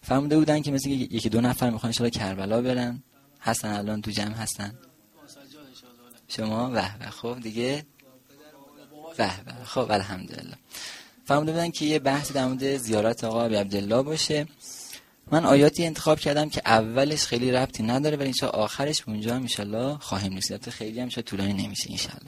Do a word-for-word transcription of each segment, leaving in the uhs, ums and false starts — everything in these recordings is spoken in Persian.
فرموده بودن که مثل یکی دو نفر میخوان ان شاء الله کربلا برن. هستن الان تو جمع هستن شما؟ به به. خب دیگه به به. خب الحمدلله. فرموده بودن که یه بحثی در مورد زیارت آقا ابی عبدالله باشه. من آیاتی انتخاب کردم که اولش خیلی ربطی نداره ولی انشاءالله آخرش اونجا ان شاءالله خواهیم رسید. خیلی هم شاید طولانی نمیشه ان شاءالله.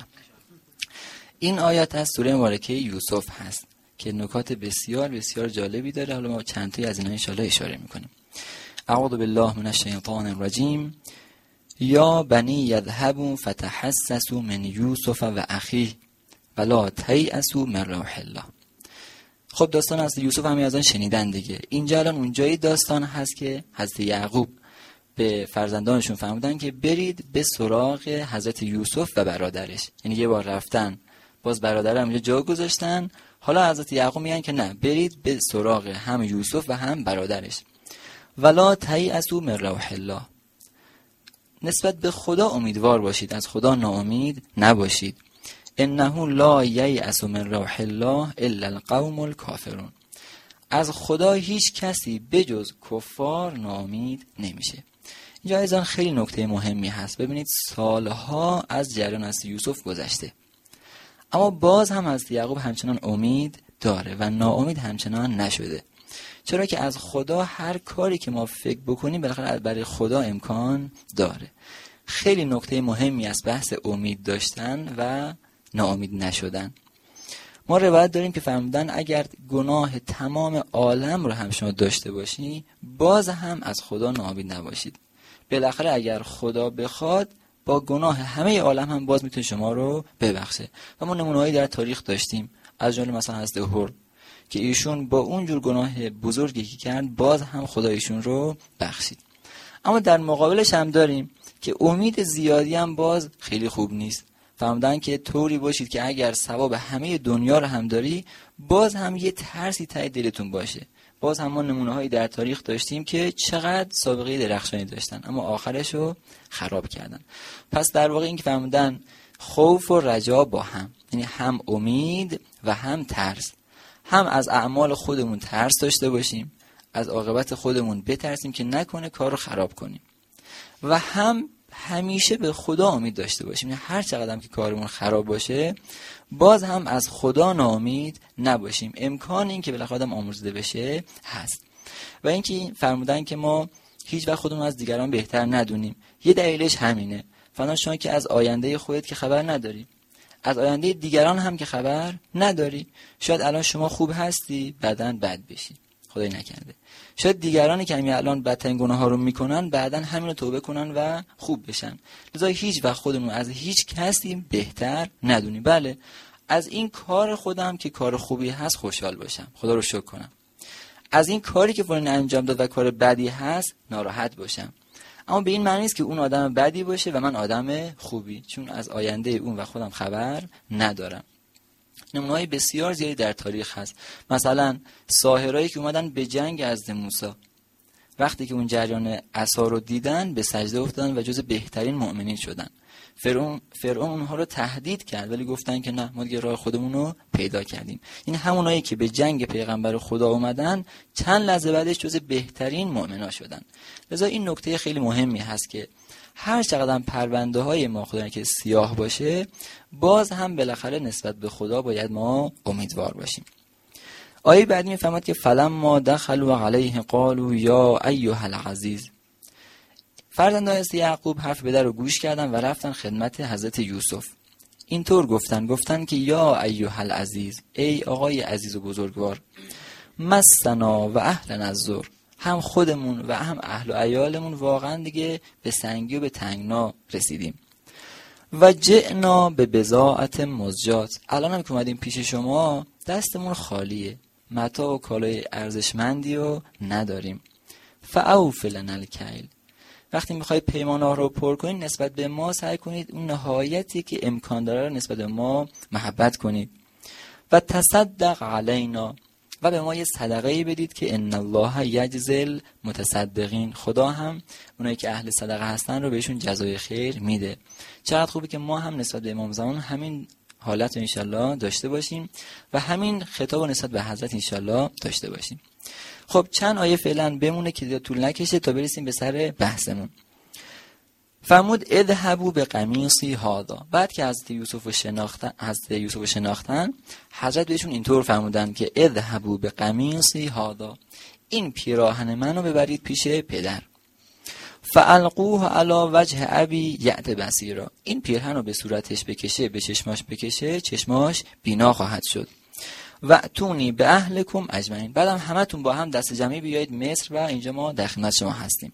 این آیات از سوره مبارکه یوسف هست که نکات بسیار بسیار جالبی داره. حالا ما چند تایی از اینا ان شاءالله اشاره میکنیم. اعوذ بالله من الشیطان الرجیم. یا بنی یذهبوا فتحسسوا من یوسف و اخیه ولا تیأسوا من روح الله. خب داستان از یوسف همین از آن شنیدن دیگه. اینجا الان اونجایی داستان هست که حضرت یعقوب به فرزندانشون فرمودن که برید به سراغ حضرت یوسف و برادرش. یعنی یه بار رفتن باز برادر هم جا گذاشتن. حالا حضرت یعقوب میگن که نه، برید به سراغ هم یوسف و هم برادرش. ولا تیأسوا من روح الله. نسبت به خدا امیدوار باشید، از خدا ناامید نباشید. انه لا ییأس من روح الله الا القوم الکافرون. از خدا هیچ کسی بجز کفار ناامید نمیشه. اینجا ایضا خیلی نکته مهمی هست. ببینید سالها از جریان از یوسف گذشته اما باز هم از یعقوب همچنان امید داره و ناامید همچنان نشده. چرا که از خدا هر کاری که ما فکر بکنیم بالاخره برای خدا امکان داره. خیلی نکته مهمی است بحث امید داشتن و ناامید نشدن. ما روایت داریم که فرمودن اگر گناه تمام عالم رو هم شما داشته باشی باز هم از خدا ناامید نباشید. بالاخره اگر خدا بخواد با گناه همه عالم هم باز میتونه شما رو ببخشه. و ما نمونه‌هایی در تاریخ داشتیم، از جمله مثلا حضرت هور که ایشون با اون جور گناه بزرگی که کرد باز هم خدا ایشون رو بخشید. اما در مقابلش هم داریم که امید زیادی هم باز خیلی خوب نیست. فرمودن که طوری باشید که اگر ثواب همه دنیا رو هم داری باز هم یه ترسی ته دلتون باشه. باز هم ما نمونه‌هایی در تاریخ داشتیم که چقدر سابقه درخشانی داشتن اما آخرش رو خراب کردن. پس در واقع این که فرمودن خوف و رجا با هم، یعنی هم امید و هم ترس. هم از اعمال خودمون ترس داشته باشیم، از عاقبت خودمون بترسیم که نکنه کار رو خراب کنیم، و هم همیشه به خدا امید داشته باشیم. یعنی هر چقدر هم که کارمون خراب باشه باز هم از خدا ناامید نباشیم. امکان این که بالاخره آدم آمرزیده بشه هست. و اینکه فرمودن که ما هیچ وقت خودمون از دیگران بهتر ندونیم. یه دلیلش همینه. فلان شما که از آینده خودت که خبر نداری، از آینده دیگران هم که خبر نداری. شاید الان شما خوب هستی بعداً بد بشی، خدای نکرده. شاید دیگرانی که همین الان بدترین گناه ها رو میکنن بعداً همین رو توبه کنن و خوب بشن. لذا هیچ وقت خودمون از هیچ کسی بهتر ندونیم. بله از این کار خودم که کار خوبی هست خوشحال باشم، خدا رو شکر کنم. از این کاری که فلان انجام داد و کار بدی هست ناراحت باشم. اما به این معنی نیست که اون آدم بدی باشه و من آدم خوبی، چون از آینده اون و خودم خبر ندارم. نمونه‌های بسیار زیادی در تاریخ هست. مثلا ساحرایی که اومدن به جنگ از موسی، وقتی که اون جریان عصا رو دیدن به سجده افتادن و جز بهترین مؤمنین شدن. فرعون فرعون اونها رو تهدید کرد ولی گفتن که نه، ما دیگه راه خودمون رو پیدا کردیم. این همونایی که به جنگ پیغمبر خدا اومدن چند لحظه بعدش جز بهترین مؤمنا شدن. لذا این نکته خیلی مهمی هست که هر چقدر پرونده های ما خدا که سیاه باشه باز هم بالاخره نسبت به خدا باید ما امیدوار باشیم. آیه بعدی میفهمد که فلما دخلوا علیه قالوا یا ایها العزیز. فرزندان یعقوب حرف پدر رو گوش کردن و رفتن خدمت حضرت یوسف. اینطور گفتن گفتن که یا ایها العزیز، ای آقای عزیز و بزرگوار، مسنا و اهلنا الضر، هم خودمون و هم اهل و عیالمون واقعا دیگه به سنگی و به تنگنا رسیدیم. و جئنا به بضاعت مزجات، الان هم که اومدیم پیش شما دستمون خالیه، متاع و کالای ارزشمندی رو نداریم. فاوف لنا الکیل، وقتی میخوای پیمانه رو پر کنید نسبت به ما سعی کنید اون نهایتی که امکان داره رو نسبت به ما محبت کنید. و تصدق علینا، و به ما یه صدقه‌ای بدید که ان الله یجزی المتصدقین، خدا هم اونایی که اهل صدقه هستن رو بهشون جزای خیر میده. چقدر خوبه که ما هم نسبت به امام زمان همین حالت رو انشالله داشته باشیم و همین خطاب رو نسبت به حضرت انشالله داشته باشیم. خب چند آیه فعلا بمونه که طول نکشه تا برسیم به سر بحثمون. فرمود اذهبوا بقمیصی هذا. بعد که حضرت یوسف رو شناختن حضرت یوسف رو شناختن حضرت بهشون اینطور فرمودن که اذهبوا بقمیصی هذا، این پیراهن منو ببرید پیش پدر، فالقوه علی وجه ابی یأت بصیرا، این پیرهن رو به صورتش بکشه، به چشماش بکشه، چشماش بینا خواهد شد. و اتونی به اهلکم اجمعین، بعدم همتون با هم دست جمعی بیایید مصر و اینجا ما در خدمت شما هستیم.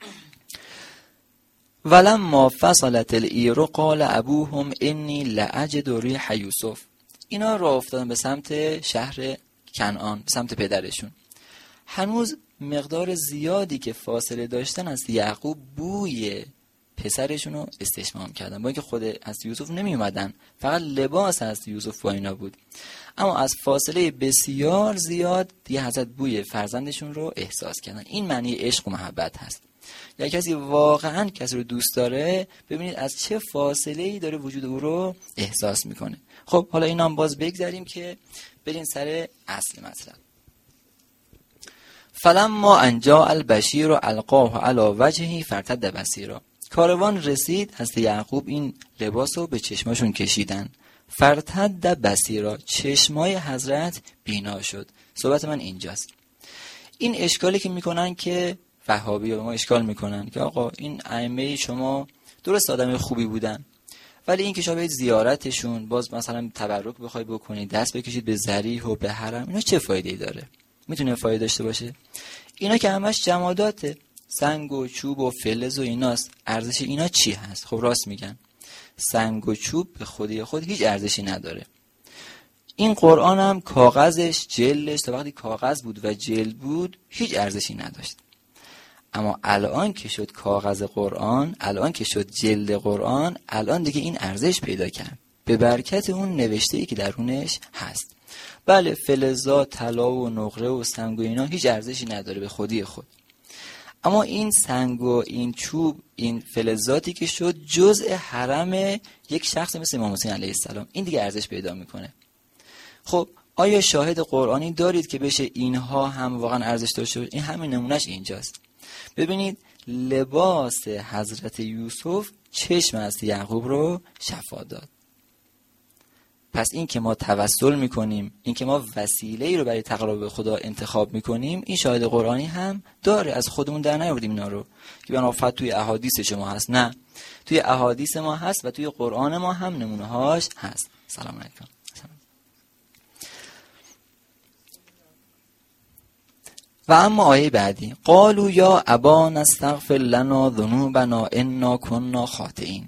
ولما فصلت العیر قال ابوهم انی لاجد ریح یوسف. اینا راه افتادن به سمت شهر کنعان، به سمت پدرشون. هنوز مقدار زیادی که فاصله داشتن از یعقوب بوی پسرشون رو استشمام کردن، با اینکه خود از یوسف نمی اومدن، فقط لباس از یوسف با اینا بود، اما از فاصله بسیار زیاد دیگه حضرت بوی فرزندشون رو احساس کردن. این معنی عشق و محبت هست. یا کسی واقعا کسی رو دوست داره، ببینید از چه فاصله‌ای داره وجود او رو احساس میکنه. خب حالا اینا هم باز بگذاریم که بریم سر اصل مطلب. فلما انجا البشیر و القاه علی وجهی فرتد بصیرا. کاروان رسید، حضرت یعقوب این لباس رو به چشماشون کشیدن. فرتد بصیرا، چشمای حضرت بینا شد. صحبت من اینجاست. این اشکالی که میکنن که وهابی ها ما اشکال میکنن که آقا این ائمه شما درست آدم خوبی بودن، ولی این که شما برید زیارتشون، باز مثلا تبرک بخوای بکنید، دست بکشید به ذریح و به حرم، اینا چه فایده‌ای داره؟ میتونه فایده داشته باشه؟ اینا که همش جماداته، سنگ و چوب و فلز و ایناست، ارزش اینا چی هست؟ خب راست میگن، سنگ و چوب به خودی خود هیچ ارزشی نداره. این قرآن هم کاغذش، جلدش، تا وقتی کاغذ بود و جلد بود هیچ ارزشی نداشت. اما الان که شد کاغذ قرآن، الان که شد جلد قرآن، الان دیگه این ارزش پیدا کرد به برکت اون نوشته‌ای که درونش هست. بله فلزات، طلا و نقره و سنگ و اینا هیچ ارزشی نداره به خودی خود، اما این سنگ و این چوب، این فلزاتی که شد جزء حرم یک شخص مثل امام حسین علیه السلام، این دیگه ارزش پیدا میکنه. خب آیا شاهد قرآنی دارید که بشه اینها هم واقعا ارزش داشته باشه؟ این همین نمونهش اینجاست. ببینید لباس حضرت یوسف چشم از یعقوب رو شفا داد. پس این که ما توسل میکنیم، این که ما وسیله‌ای رو برای تقرب به خدا انتخاب میکنیم، این شاهد قرآنی هم داره. از خودمون در نیاوردیم اینا رو که بنا فقط توی احادیث شما هست، نه، توی احادیث ما هست و توی قرآن ما هم نمونه هاش هست. سلام علیکم. و اما آیه بعدی، قالوا یا ابانا استغفر لنا ذنوبنا انا كنا خاطئین.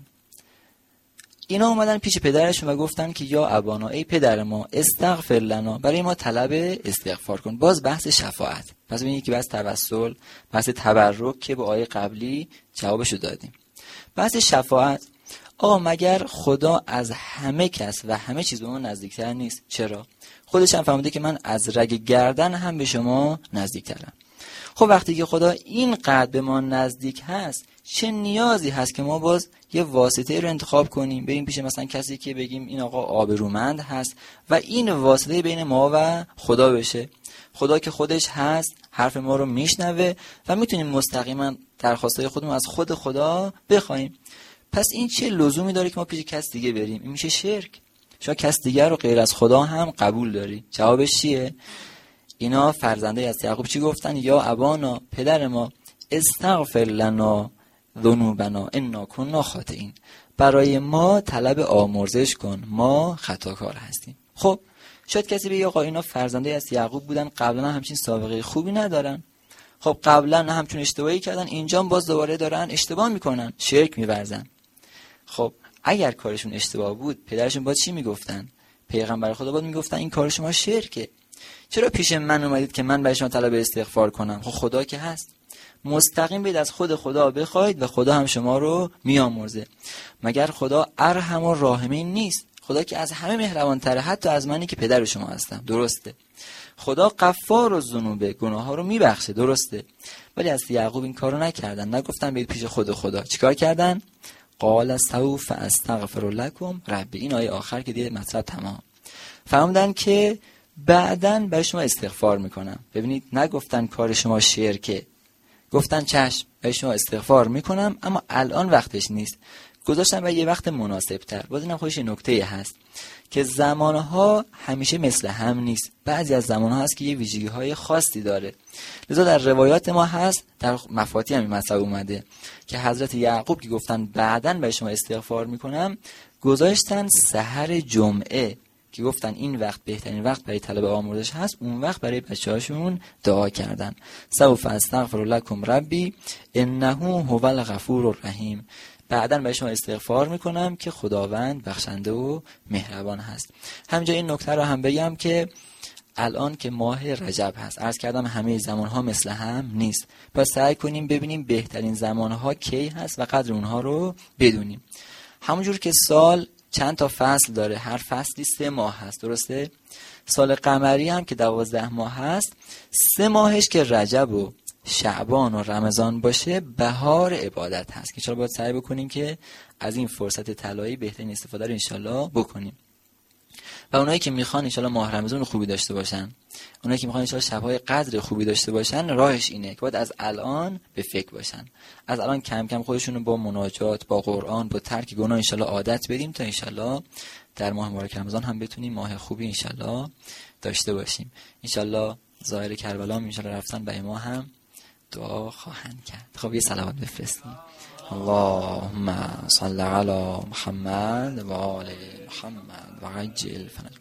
اینا اومدن پیش پدرشون و گفتن که یا ابانا، ای پدر ما، استغفر لنا، برای ما طلب استغفار کن. باز بحث شفاعت. پس ببینید که بحث توسل، بحث تبرک که با آیه قبلی جوابشو دادیم. بحث شفاعت، آقا مگر خدا از همه کس و همه چیز به ما نزدیکتر نیست؟ چرا؟ خودش هم فهمیده که من از رگ گردن هم به شما نزدیکترم. خب وقتی که خدا اینقدر به ما نزدیک هست، چه نیازی هست که ما باز یه واسطه رو انتخاب کنیم، بریم پیش مثلا کسی که بگیم این آقا آبرومند هست و این واسطه بین ما و خدا بشه؟ خدا که خودش هست، حرف ما رو میشنوه و میتونیم مستقیما درخواستای خودمون از خود خدا بخوایم. پس این چه لزومی داره که ما پیش کس دیگه بریم؟ این میشه شرک. شما کس دیگر رو غیر از خدا هم قبول داری. جوابش چیه؟ اینا فرزنده از یعقوب چی گفتن؟ یا ابانا، پدر ما، استغفر لنا ذنوبنا انا كنا خاطئین، برای ما طلب آمرزش کن، ما خطاکار هستیم. خب شاید کسی بگه آقا اینا فرزنده از یعقوب بودن، قبلا همچین سابقه خوبی ندارن. خب قبلا همچون اشتباهی کردن، اینجا باز دوباره دارن اشتباه میکنن، شرک میورزن. خب اگر کارشون اشتباه بود، پدرشون باید چی میگفتن؟ پیغمبر خدا باید میگفتن این کار شما شرکه. چرا پیش من اومدید که من برای شما طلب استغفار کنم؟ خب خدا که هست، مستقیم بید از خود خدا بخواید و خدا هم شما رو میامرزه. مگر خدا ارحم و راحمین نیست؟ خدا که از همه مهربان تره، حتی از منی که پدر شما هستم، درسته. خدا غفار الذنوب، گناه ها رو میبخشه، درسته. ولی از یعقوب این کارو نکردن، نگفتن برید پیش خود خدا. چیکار کردن؟ قال سوف استغفر لكم ربی. این آیه آخر که دیگه مطلب تمام. فهمیدن که بعدن برای شما استغفار میکنم. ببینید نگفتن کار شما شرکه، گفتن چشم برای شما استغفار میکنم اما الان وقتش نیست، گذاشتن برای یه وقت مناسب تر. باز اینم خودش نکته هست که زمانها همیشه مثل هم نیست، بعضی از زمانها هست که یه ویژگی های خاصی داره. لذا در روایات ما هست، در مفاتی هم این مسئله اومده که حضرت یعقوب که گفتن بعدن برای شما استغفار میکنم، گذاشتن سحر جمعه که گفتن این وقت بهترین وقت برای طلب آموزش هست، اون وقت برای بچه‌هاشون دعا کردن. سوف استغفر لکم ربی انه هو الغفور الرحیم. بعداً برای شما استغفار میکنم که خداوند بخشنده و مهربان هست. همینجا این نکته رو هم بگم که الان که ماه رجب هست، عرض کردم همه زمانها مثل هم نیست، پس سعی کنیم ببینیم بهترین زمانها کی هست و قدر اونها رو بدونیم. همونجور که سال چند تا فصل داره، هر فصلی سه ماه هست، درسته؟ سال قمری هم که دوازده ماه هست، سه ماهش که رجب و شعبان و رمضان باشه بهار عبادت هست که انشاءالله باید سعی بکنیم که از این فرصت طلایی بهترین استفاده رو انشاءالله بکنیم. و اونایی که میخوان انشاءالله ماه رمضان خوبی داشته باشن، اونایی که میخوان انشاءالله شبهای قدر خوبی داشته باشن، راهش اینه که باید از الان به فکر باشن، از الان کم کم خودشونو با مناجات، با قرآن، با ترک گناه انشاءالله عادت بدیم تا انشاءالله در ماه مبارک رمضان هم بتونیم ماه خوبی انشاءالله داشته باشیم. انشاءالله ظاهر کربلا هم انشاءالله رفتن به ما هم دعا خواهند کرد. خب یه صلوات بفرستیم. اللهم صل علی محمد و آل محمد و عجل فرج